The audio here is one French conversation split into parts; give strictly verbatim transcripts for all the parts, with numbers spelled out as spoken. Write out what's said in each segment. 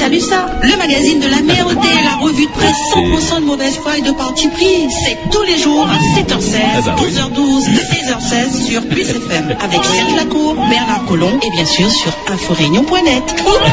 vu ça? Le magazine de la merde et la revue de presse cent pour cent de mauvaise foi et de parti pris. C'est tous les jours à sept heures seize, ah bah oui. douze heures douze et seize heures seize sur Plus F M avec Serge Lacour, Bernard Collomb et bien sûr sur inforéunion point net.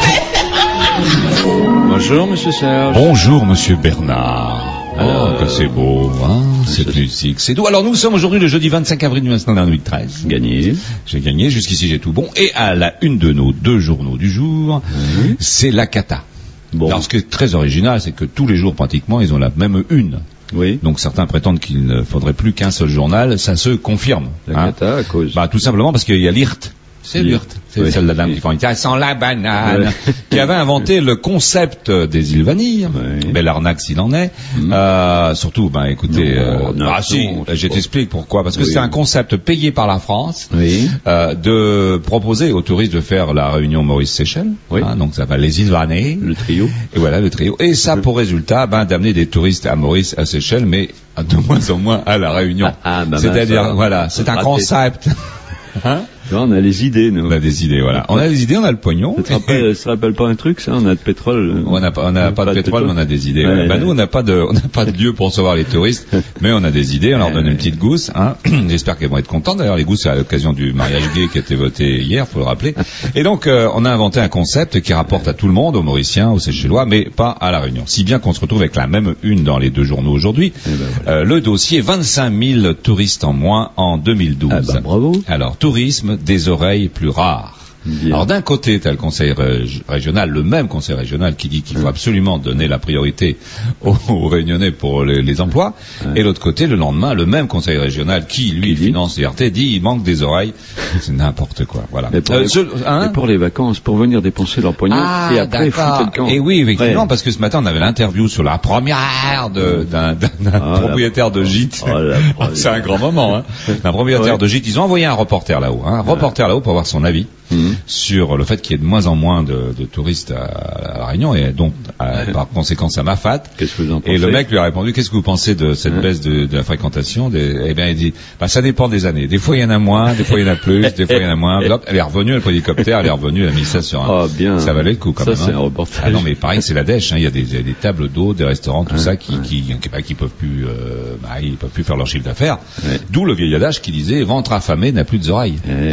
Bonjour Monsieur Serge. Bonjour Monsieur Bernard. Alors, oh, que c'est beau, hein, cette musique, c'est doux. Alors nous sommes aujourd'hui le jeudi vingt-cinq avril mille neuf cent quatre-vingt-treize. Gagné. J'ai gagné, jusqu'ici j'ai tout bon. Et à la une de nos deux journaux du jour, mmh. c'est la cata. Bon. Alors ce qui est très original, c'est que tous les jours pratiquement, ils ont la même une. Oui. Donc certains prétendent qu'il ne faudrait plus qu'un seul journal, ça se confirme. La hein. cata à cause. Bah tout simplement parce qu'il y a l'I R T. C'est l'I R T, c'est oui. celle de la dame qui font « sans la banane oui. », qui avait inventé le concept des îles Vanille. Oui. Belle arnaque s'il en est. Mmh. Euh, surtout, ben écoutez, non, euh, non, ah si, non, je t'explique pourquoi. Parce que oui. c'est un concept payé par la France oui. euh, de proposer aux touristes de faire la réunion Maurice-Seychelles. Oui. Hein, donc ça va les îles Vanille. Le trio. Et voilà, le trio. Et ça pour résultat, ben d'amener des touristes à Maurice, à Seychelles, mais de moins en moins à la Réunion. Ah, ah, bah, C'est-à-dire, bah, ça, voilà, c'est un raté. concept. Hein? Là, on a les idées, nous. On a des idées, voilà. On a des idées, on a le pognon. Ça te rappelle, ça te rappelle pas un truc, ça? On a de pétrole. On n'a pas, on a pas, pas de pétrole, mais on a des idées. Ouais, ouais. ouais. Bah, nous, on n'a pas de, on n'a pas de lieu pour recevoir les touristes, mais on a des idées, on leur donne une petite gousse, hein. J'espère qu'elles vont être contentes. D'ailleurs, les gousses, c'est à l'occasion du mariage gay qui a été voté hier, faut le rappeler. Et donc, euh, on a inventé un concept qui rapporte à tout le monde, aux Mauriciens, aux Seychellois, mais pas à la Réunion. Si bien qu'on se retrouve avec la même une dans les deux journaux aujourd'hui. Ben voilà. euh, le dossier, vingt-cinq mille touristes en moins en deux mille douze. Ah bah, bravo. Alors, tourisme, des oreilles plus rares. Bien. Alors d'un côté, tu as le conseil rég- régional, le même conseil régional qui dit qu'il faut absolument donner la priorité aux, aux Réunionnais pour les, les emplois. Ouais. Et l'autre côté, le lendemain, le même conseil régional qui, lui, qui finance l'I R T, dit il manque des oreilles. C'est n'importe quoi. Voilà. Mais pour, euh, les, ce, hein mais pour les vacances, pour venir dépenser leur pognon ah, et après foutre le camp. Et oui, effectivement, ouais. parce que ce matin, on avait l'interview sur la première de, d'un, d'un, d'un oh, propriétaire de gîte. Oh, c'est un grand moment, hein. Un propriétaire ouais. de gîte. Ils ont envoyé un reporter là-haut, hein, un reporter ouais. là-haut pour avoir son avis. Mmh. Sur le fait qu'il y ait de moins en moins de, de touristes à, à La Réunion et donc à, ouais. par conséquent à Mafat. Qu'est-ce que vous en pensez? Et le mec lui a répondu qu'est-ce que vous pensez de cette ouais. baisse de, de la fréquentation des... Eh bien il dit bah ça dépend des années. Des fois il y en a moins, des fois il y en a plus, des fois il y en a moins. Hop, elle est revenue, le hélicoptère, elle est revenue, elle a mis ça sur un. Oh, bien. Ça valait le coup quand ça, même. C'est hein. un reportage. Ah non mais pareil c'est la dèche. Hein. Il y a des, des tables d'eau, des restaurants, tout ouais. ça qui, ouais. qui, qui, qui, qui peuvent plus, euh, bah, ils peuvent plus faire leur chiffre d'affaires. Ouais. D'où le vieil adage qui disait ventre affamé n'a plus d'oreilles.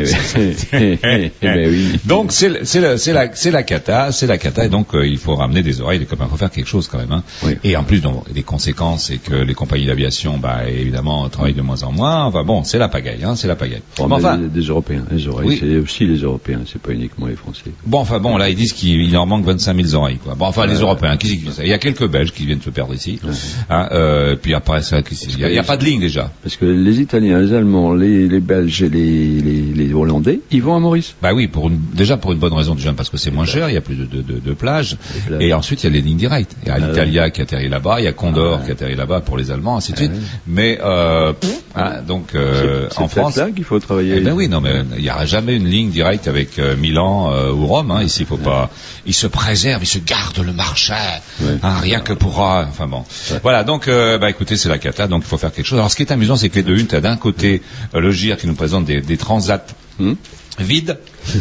Eh oui. Donc c'est c'est la c'est la c'est la cata, c'est la cata et donc euh, il faut ramener des oreilles, les copains, il faut faire quelque chose quand même. Hein. Oui. Et en plus donc les conséquences c'est que les compagnies d'aviation bah évidemment travaillent de moins en moins. Enfin bon, c'est la pagaille, hein, c'est la pagaille. Bon, bon, enfin, des Européens, les oreilles, oui. c'est aussi les Européens, c'est pas uniquement les Français. Bon enfin bon là ils disent qu'il leur manque vingt-cinq mille oreilles quoi. Bon enfin euh, les Européens, qui c'est qui ça? Il y a quelques Belges qui viennent se perdre ici. Ouais. Hein, euh, puis après ça, il y a, il y a pas de ligne déjà. Parce que les Italiens, les Allemands, les, les Belges et les, les, les Hollandais, ils vont à Maurice. Bah oui, pour une, déjà pour une bonne raison déjà parce que c'est moins cher, il y a plus de, de, de, de plages, plages, et ensuite il y a les lignes directes. Il y a ah l'Italia ouais. qui atterrit là-bas, il y a Condor ah ouais. qui atterrit là-bas pour les Allemands, ainsi de suite. Ah ouais. Mais euh, hein, donc euh, c'est, c'est en France, c'est là qu'il faut travailler. Eh ben oui, non mais il n'y aura jamais une ligne directe avec euh, Milan euh, ou Rome. Hein, ici, il faut ouais. pas. Ils se préservent, ils se gardent le marché, ouais. hein, rien que pour. Euh, enfin bon, ouais. voilà. Donc, euh, bah écoutez, c'est la cata, donc il faut faire quelque chose. Alors, ce qui est amusant, c'est que les deux unes, t'as d'un côté euh, le G I R qui nous présente des, des transats hmm. vides.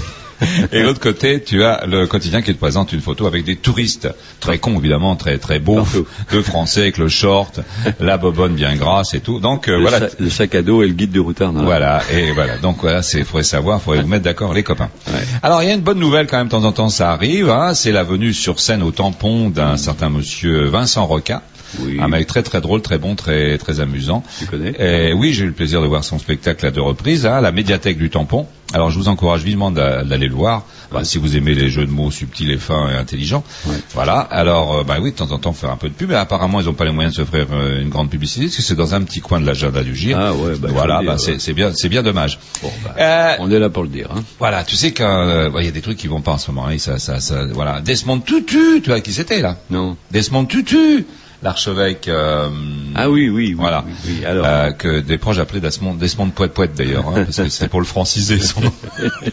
Et l'autre côté, tu as le quotidien qui te présente une photo avec des touristes, très cons évidemment, très très beaux, deux Français avec le short, la bobonne bien grasse et tout. Donc euh, le voilà, sa- le sac à dos et le guide du routard. Non, voilà et voilà. Donc voilà, c'est faudrait savoir, faudrait vous mettre d'accord les copains. Ouais. Alors il y a une bonne nouvelle quand même, de temps en temps ça arrive. Hein, c'est la venue sur scène au tampon d'un certain monsieur Vincent Roca. Oui. Un mec très très drôle, très bon, très très amusant. Tu connais? Et oui, j'ai eu le plaisir de voir son spectacle à deux reprises, hein, à la médiathèque du Tampon. Alors je vous encourage vivement d'a, d'aller le voir, ouais. bah, si vous aimez les jeux de mots subtils et fins et intelligents. Ouais. Voilà. Alors euh, bah oui, de temps en temps faire un peu de pub. Mais apparemment ils n'ont pas les moyens de s'offrir euh, une grande publicité, parce que c'est dans un petit coin de l'agenda du G I R. Ah ouais. Bah, voilà. dire, Bah, ouais. c'est, c'est bien, c'est bien dommage. Bon, bah, euh, on est là pour le dire. Hein. Voilà. Tu sais qu'il euh, bah, y a des trucs qui vont pas en ce moment. Hein, ça, ça, ça, voilà. Desmond Tutu, tu vois qui c'était là? Non. Desmond Tutu. L'archevêque. Euh, ah oui, oui, oui. Voilà. Oui, oui, alors. Euh, que des proches appelaient Desmond, Desmond Poète Poète d'ailleurs, hein, parce que c'était pour le franciser son nom.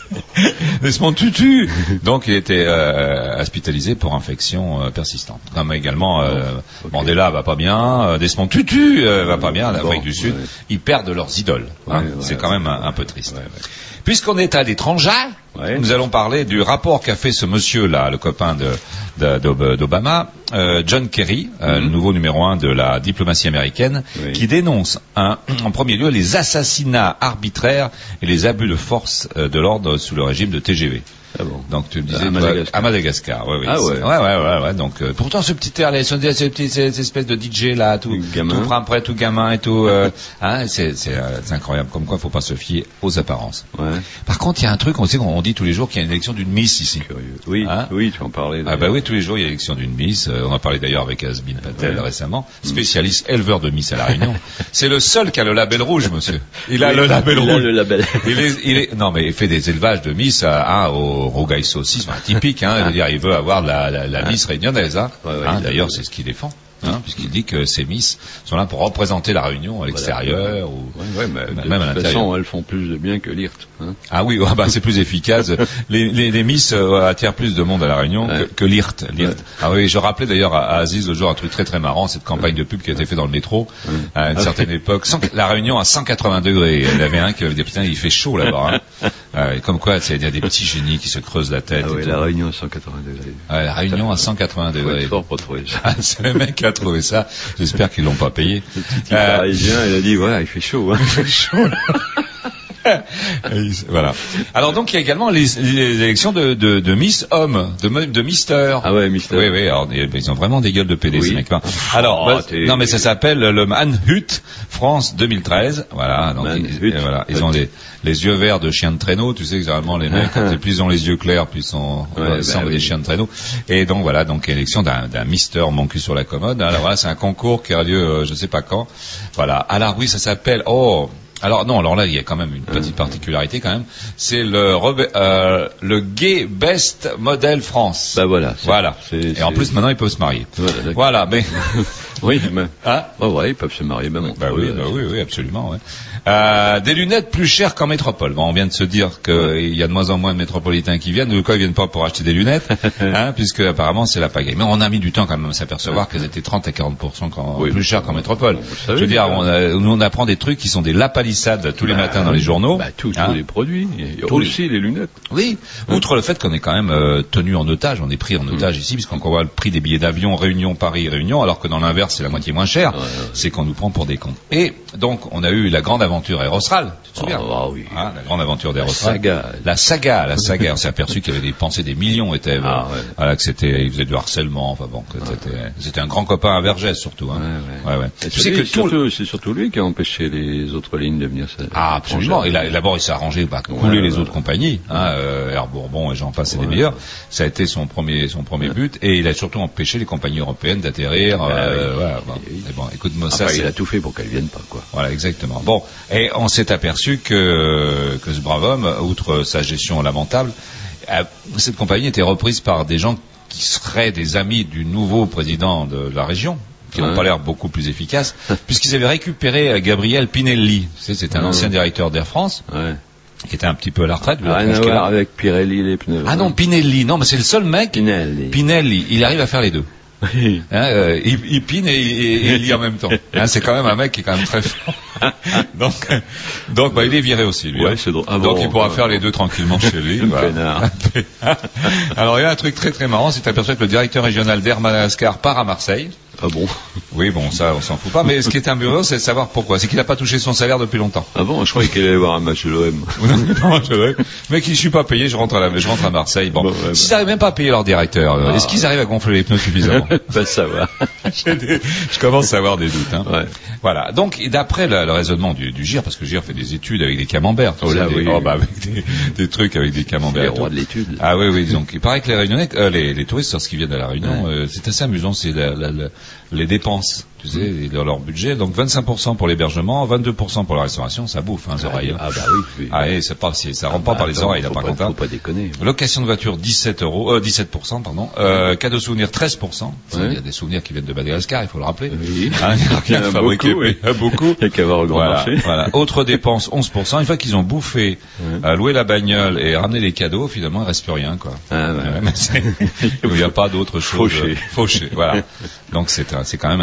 Desmond Tutu. Donc il était euh, hospitalisé pour infection euh, persistante. Comme également euh, okay. Mandela va pas bien, euh, Desmond Tutu euh, va pas bien, l'Afrique bon, du Sud. Ouais. Ils perdent leurs idoles. Hein. Ouais, ouais, c'est ouais, quand même un, un peu triste. Ouais, ouais. Puisqu'on est à l'étranger, Ouais. Nous allons parler du rapport qu'a fait ce monsieur-là, le copain de, de, d'Obama, euh, John Kerry, euh, mm-hmm. le nouveau numéro un de la diplomatie américaine, oui. qui dénonce un, en premier lieu les assassinats arbitraires et les abus de force euh, de l'ordre sous le régime de T G V. Ah bon. Donc tu le disais à Madagascar. À Madagascar, oui, oui. Ah ouais. Ouais, ouais, ouais, ouais. Donc euh, pourtant ce petit air, les ces petites ces espèces de D J là, tout, tout prêt, tout gamin et tout, euh, hein, c'est, c'est, euh, c'est incroyable. Comme quoi, faut pas se fier aux apparences. Ouais. Par contre, il y a un truc, on sait qu'on dit tous les jours qu'il y a une élection d'une Miss ici. Curieux. Oui, hein oui, tu en parlais. Ah bah oui, tous les jours il y a l'élection d'une Miss. Euh, on a parlé d'ailleurs avec Asbin Patel ouais. récemment, spécialiste éleveur de Miss à la Réunion. C'est le seul qui a le label rouge, monsieur. Il a oui, le label il rouge. A le label. il est, il est, non mais il fait des élevages de Miss à, hein, au Rogaï Saucisse, enfin, typique, hein. Je veux dire, il veut avoir la, la, la Miss réunionnaise, hein. Ouais, ouais, hein d'ailleurs, c'est ce qu'il défend. Hein, puisqu'il dit que ces Miss sont là pour représenter la Réunion à l'extérieur ou ouais, ouais, mais même de à l'intérieur. De toute façon, elles font plus de bien que l'I R T. Hein. Ah oui, bah, c'est plus efficace. les, les, les Miss euh, attirent plus de monde à la Réunion ouais. que, que l'I R T. L'I R T. Ouais. Ah oui, je rappelais d'ailleurs à, à Aziz le jour un truc très très marrant, cette campagne de pub qui a été faite dans le métro ouais. à une certaine époque. Cent, la Réunion à cent quatre-vingts degrés. Il y avait un qui avait dit putain, il fait chaud là-bas. Hein. Euh, comme quoi, il y a des petits génies qui se creusent la tête. Ah oui, et la tout. Réunion à cent quatre-vingts degrés. Ouais, la Réunion à cent quatre-vingts degrés. Fort pour trouver ça. Ah, c'est le mec qui a trouvé ça. J'espère qu'ils l'ont pas payé. Le petit euh, parisien, il a dit voilà, il fait chaud. Hein. Il fait chaud. Là. Voilà. Alors donc il y a également les, les élections de, de, de Miss Homme, de, de Mister. Ah ouais, Mister. Oui, oui. Alors ils ont vraiment des gueules de pédé oui. ces mecs-là. Alors, oh, bah, non mais ça s'appelle le Manhunt France deux mille treize. Voilà. Donc ils, voilà, ils ont les, les yeux verts de chiens de traîneau. Tu sais que généralement les mecs, plus ils ont les yeux clairs, plus ils sont ouais, semblent bah, des oui. chiens de traîneau. Et donc voilà, donc élection d'un, d'un Mister mon cul sur la commode. Alors voilà, c'est un concours qui a lieu, euh, je sais pas quand. Voilà. Alors oui, ça s'appelle. Oh. Alors non, alors là il y a quand même une petite particularité quand même, c'est le euh, le Gay Best Model France. Bah voilà. C'est, voilà. C'est, et c'est... en plus maintenant ils peuvent se marier. Voilà, voilà mais oui, mais hein bah ouais, ils peuvent se marier même. Bah oui, bah oui, oui, absolument. Ouais. Euh, des lunettes plus chères qu'en métropole. Bon, on vient de se dire qu'il ouais. y a de moins en moins de métropolitains qui viennent. De quoi ils viennent pas pour acheter des lunettes, hein, puisque apparemment c'est la pagaille. Mais on a mis du temps quand même à s'apercevoir qu'elles étaient trente à quarante pour cent quand, oui, plus chères qu'en métropole. Bon, je veux dire, on, a, nous on apprend des trucs qui sont des lapalissades tous les bah, matins dans les journaux. Bah, tous, hein. tous les produits. Il y a tous aussi les... les lunettes. Oui. Hein. Outre le fait qu'on est quand même euh, tenu en otage, on est pris en otage mmh. ici, puisqu'on voit le prix des billets d'avion Réunion Paris Réunion, alors que dans l'inverse c'est la moitié moins cher. Ouais, ouais. C'est qu'on nous prend pour des cons. Et donc on a eu la grande aventure Aérostral. Tu te souviens? Oh, oh, oui. Hein, la grande aventure d'Aérostral. La saga. La saga, la saga. On s'est aperçu qu'il y avait des pensées, des millions étaient, ah, ouais. voilà, que c'était, il faisait du harcèlement, enfin bon, que c'était, ouais. c'était un grand copain à Vergès surtout, hein. Ouais, ouais. ouais, ouais. Tu sais que surtout, c'est surtout lui qui a empêché les autres lignes de venir. Ah, absolument. Et là, d'abord, il s'est arrangé, bah, couler ouais, les ouais, autres ouais. compagnies, hein, euh, Air Bourbon et j'en passe, c'est ouais, les meilleurs. Ouais. Ça a été son premier, son premier ouais. but, et il a surtout empêché les compagnies européennes d'atterrir, ouais, euh, ouais. voilà, bon. Et bon, écoute-moi ça. Il a tout fait pour qu'elles viennent pas, quoi. Voilà, exactement. Bon. Et on s'est aperçu que, que ce brave homme, outre sa gestion lamentable, cette compagnie était reprise par des gens qui seraient des amis du nouveau président de la région, qui n'ont ouais. pas l'air beaucoup plus efficaces, puisqu'ils avaient récupéré Gabriel Pinelli. Tu sais, c'était un ouais. ancien directeur d'Air France. Ouais. Qui était un petit peu à la retraite. Rien à voir avec Pirelli les pneus. Ah non, Pinelli, non, mais c'est le seul mec. Pinelli. Pinelli, il arrive à faire les deux. Oui. Hein, euh, il, il pine et, et, et il lit en même temps. Hein, c'est quand même un mec qui est quand même très fort. donc, donc bah, il est viré aussi, lui. Ouais, hein. c'est drôle. Ah donc bon, il pourra ouais. faire les deux tranquillement chez lui. Voilà. Alors il y a un truc très très marrant, c'est aperçu que le directeur régional d'Air Madagascar part à Marseille. Ah bon? Oui, bon, ça, on s'en fout pas. Mais ce qui est amusant, c'est de savoir pourquoi. C'est qu'il n'a pas touché son salaire depuis longtemps. Ah bon? Je croyais qu'il allait voir un match de l'O M. Non, un match de l'O M. Mais qui ne suis pas payé, je rentre à la, je rentre à Marseille. Bon. bon ouais, S'ils n'arrivent même pas à payer leur directeur, ah. est-ce qu'ils arrivent à gonfler les pneus suffisamment? Pas ça va. des, je commence à avoir des doutes, hein. Ouais. Voilà. Donc, d'après le, le raisonnement du, du G I R, parce que le G I R fait des études avec des camemberts. Oh là, des, oui. Oh, bah, avec des, des trucs avec des camemberts. Les rois de l'étude. Ah oui, oui. Donc, il paraît que les Réunionnais, euh, les, les touristes, lorsqu'ils viennent à la Réunion, ouais. euh, c'est assez amusant, c'est la, la, la, les dépenses. Tu sais, leur, leur budget, donc vingt-cinq pour cent pour l'hébergement, vingt-deux pour cent pour la restauration, ça bouffe, hein, les oreilles. Ah bah oui. oui. Ah et c'est pas, c'est, ça rentre pas ah, par les attends, oreilles, là, par pas, contre. Faut pas déconner. Location de voiture, dix-sept euros, euh, dix-sept pour cent, pardon. Euh, cadeau souvenir, treize pour cent. Ouais. Il y a des souvenirs qui viennent de Madagascar, il faut le rappeler. Oui. Hein, il y a, il y a fabriqué, beaucoup, oui. Il y a beaucoup. Il y a qu'à voir le grand voilà, marché. Voilà. Autre dépense, onze pour cent. Une fois qu'ils ont bouffé, ouais. euh, loué la bagnole et ramené les cadeaux, finalement, il reste plus rien, quoi. Ah, ouais. Ouais, il n'y a pas d'autre chose. Fauché. Fauché, voilà. Donc c'est, c'est quand même assez curieux.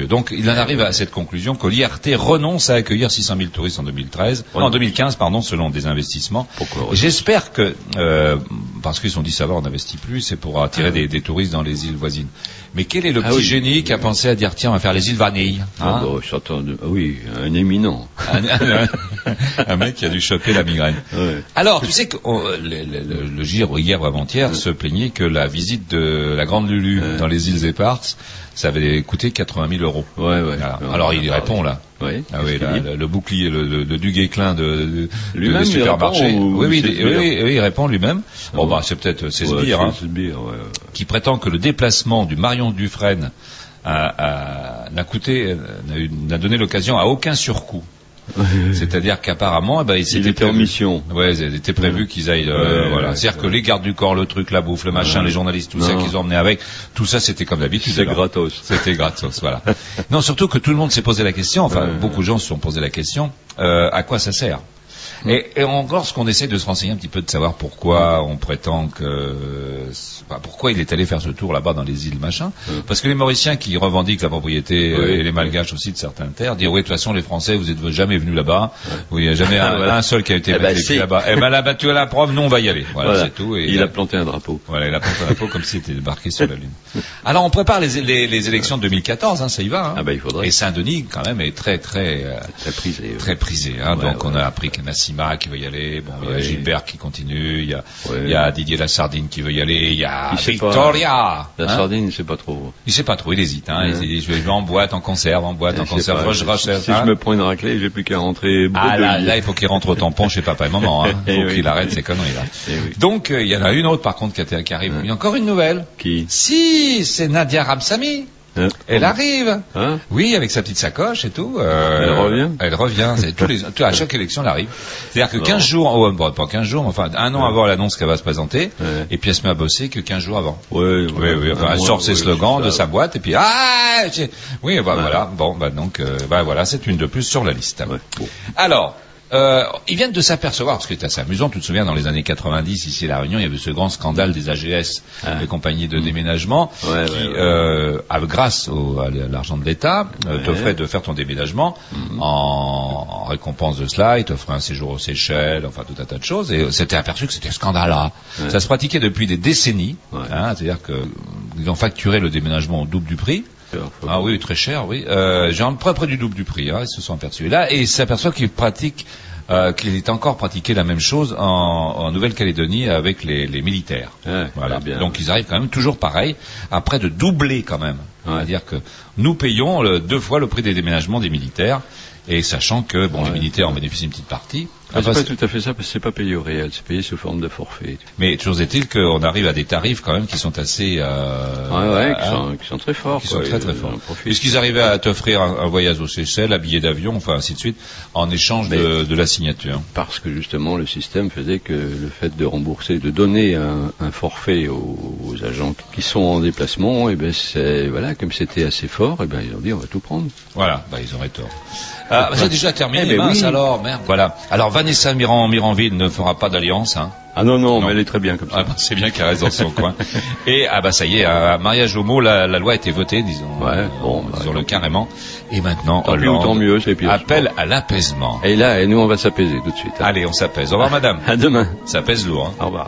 donc il en arrive à cette conclusion que l'I R T renonce à accueillir six cent mille touristes en deux mille treize, ouais. en deux mille quinze pardon, selon des investissements. Pourquoi, j'espère que euh, parce qu'ils ont dit ça va, on n'investit plus, c'est pour attirer ah, des, des touristes dans les îles voisines. Mais quel est le ah, petit oui, génie oui, qui a oui. pensé à dire tiens on va faire les îles Vanille hein? ah, bah, de... ah oui, un éminent. un, un, un mec qui a dû choper la migraine. Ouais. Alors tu sais que oh, le, le, le, le Gire hier ou avant-hier ouais. se plaignait que la visite de la Grande Lulu ouais. dans les îles Éparses, ça avait coûté quatre-vingt mille euros. Ouais, ouais. Alors, ouais, alors il y répond là. Oui. Ah oui, là, le, le bouclier, le, le, le Duguay-Clin de, de, de des supermarchés. Oui, oui, oui, oui, oui, il répond lui-même. Bon, bah, c'est peut-être ses sbires, ouais, hein, ouais, ouais. qui prétend que le déplacement du Marion Dufresne a, a, n'a coûté, n'a, eu, n'a donné l'occasion à aucun surcoût. C'est-à-dire qu'apparemment, eh ben, il, il était prévu, en mission. Ouais, il était prévu qu'ils aillent. Euh, ouais, voilà. C'est-à-dire ouais. que les gardes du corps, le truc, la bouffe, le machin, ouais. les journalistes, tout non. ça qu'ils ont emmené avec, tout ça, c'était comme d'habitude. C'était gratos. C'était gratos, voilà. Non, surtout que tout le monde s'est posé la question. Enfin, ouais. beaucoup de gens se sont posé la question. Euh, à quoi ça sert? Et, et encore, ce qu'on essaie de se renseigner un petit peu, de savoir pourquoi on prétend que, enfin, pourquoi il est allé faire ce tour là-bas dans les îles machin. Mm. Parce que les Mauriciens qui revendiquent la propriété oui, et les Malgaches aussi de certaines terres disent oui, de toute façon, les Français, vous êtes jamais venus là-bas. Oui, il n'y a jamais un, voilà. un seul qui a été eh ben, vécu là-bas. Eh ben là, bah, tu as la preuve, nous on va y aller. Voilà, voilà. c'est tout. Et il a, a planté un drapeau. Voilà, il a planté un drapeau comme s'il était débarqué sur la Lune. Alors, on prépare les, les, les élections de deux mille quatorze, hein, ça y va. Hein. Ah ben, il faudrait. Et Saint-Denis, quand même, est très, très, euh, très prisé. Ouais. Très prisé. Hein. Ouais, donc, ouais. on a appris que Nassima qui veut y aller. Bon, il y a oui. Gilbert qui continue, il y a, oui. il y a Didier Lassardine qui veut y aller, il y a il Victoria. La hein Sardine, il sait pas trop. Il sait pas trop, il hésite. Hein. Ouais. Il dit, je vais en boîte, en conserve, en boîte, en conserve. Pas, je, je, si, si hein. je me prends une raclée, j'ai plus qu'à rentrer. Ah là, là, il faut qu'il rentre au tampon chez papa et maman. Hein. Il faut oui. qu'il arrête ces conneries là. Oui. Donc, euh, il y en a une autre par contre qui, a, qui arrive. Ouais. Il y a encore une nouvelle. Qui? Si, c'est Nadia Ramsamy. Hein elle arrive, hein oui, avec sa petite sacoche et tout. Euh, elle revient. Elle revient. C'est tous les, à chaque élection, elle arrive. C'est-à-dire que quinze jours, oh, bon, pas quinze jours, mais enfin un an ouais. avant l'annonce qu'elle va se présenter, ouais. et puis elle se met à bosser que quinze jours avant. Oui, oui, oui. oui enfin, elle sort ouais, ses slogans ouais, de sa boîte et puis ah, oui, bah, ouais. voilà. Bon, bah donc, euh, bah voilà, c'est une de plus sur la liste. Ouais. Bon. Alors. Euh, ils viennent de s'apercevoir, parce que c'est assez amusant, tu te souviens, dans les années quatre-vingt-dix, ici à La Réunion, il y avait ce grand scandale des A G S, ah. les compagnies de déménagement, ouais, qui, ouais, ouais. Euh, grâce au, à l'argent de l'État, ouais. euh, t'offraient de faire ton déménagement. Mm-hmm. en, en récompense de cela, ils t'offraient un séjour aux Seychelles, enfin tout un tas de choses, et c'était aperçu que c'était un scandale là. Ouais. Ça se pratiquait depuis des décennies, ouais. hein, c'est-à-dire qu'ils ont facturé le déménagement au double du prix. Ah oui, très cher, oui. Euh, genre près près du double du prix, hein, ils se sont aperçus. Et là, et ils s'aperçoivent qu'ils pratiquent, euh, qu'il est encore pratiqué la même chose en, en Nouvelle-Calédonie avec les, les militaires. Ouais, voilà. Bien. Donc ils arrivent quand même toujours pareil, après de doubler quand même. Ouais. C'est-à-dire que nous payons le, deux fois le prix des déménagements des militaires. Et sachant que bon, ouais. les militaires en bénéficient une petite partie. Ah, enfin, c'est pas tout à fait ça, parce que c'est pas payé au réel, c'est payé sous forme de forfait. Mais toujours est-il qu'on arrive à des tarifs quand même qui sont assez... Euh, ouais, ouais, qui, sont, qui sont très forts. Qui quoi, sont très très forts. Puisqu'ils arrivaient à t'offrir un, un voyage aux Seychelles, un billet d'avion, enfin ainsi de suite, en échange de, de la signature. Parce que justement le système faisait que le fait de rembourser, de donner un, un forfait aux, aux agents qui sont en déplacement, et ben c'est voilà, comme c'était assez fort, et ben ils ont dit on va tout prendre. Voilà, bah ils auraient tort. Ah, bah, c'est déjà terminé, eh ben mince oui. alors, merde. Voilà. Alors Vanessa Miran, Miranville ne fera pas d'alliance, hein. Ah non, non, non, mais elle est très bien comme ça. Ah, bah, c'est bien qu'elle reste dans son coin. Et ah bah ça y est, à mariage homo, la, la loi a été votée, disons, ouais, bon, euh, disons-le carrément. Et maintenant, tant mieux, tant mieux, c'est pire. Appel à l'apaisement. Et là, et nous on va s'apaiser tout de suite. Hein. Allez, on s'apaise. Au revoir, madame. À demain. Ça pèse lourd. Hein. Au revoir.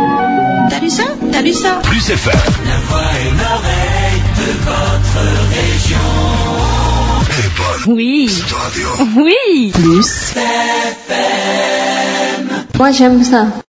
T'as lu ça? T'as lu ça? Plus F M. La voix et l'oreille de votre région. Oui. Oui. Plus. F M. Moi j'aime ça.